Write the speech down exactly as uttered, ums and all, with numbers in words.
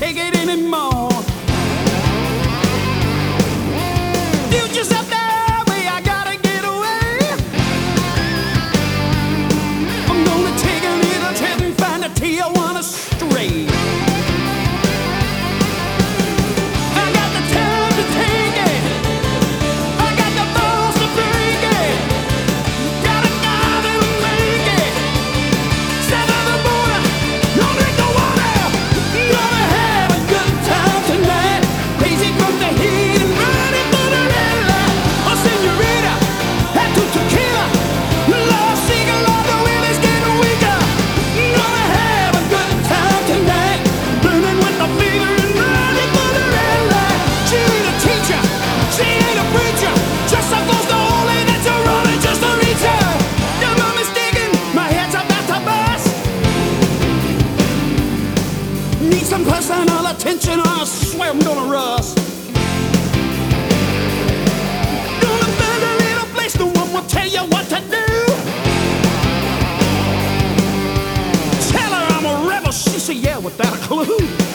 take it anymore. Future's up there, way I gotta get away. I'm gonna take a little trip and find a Tijuana stray. I got the time to take it, I got the balls to break it. Got a guy that'll make it. Step on the border, don't drink the water. Gonna have a good time tonight. Crazy from the heat and running for the red light. Oh, senorita, had to tequila. Love single, love the women's getting weaker. Gonna have a good time tonight. Burning with the fever and running for the red light. She ain't a teacher, she ain't a preacher. Just so close to holy that you're running just to reach her. You're not mistaken, my head's about to bust. Need some personal attention or I swear I'm gonna rust. Gonna find a little place, no one will tell you what to do. Tell her I'm a rebel, she said yeah without a clue.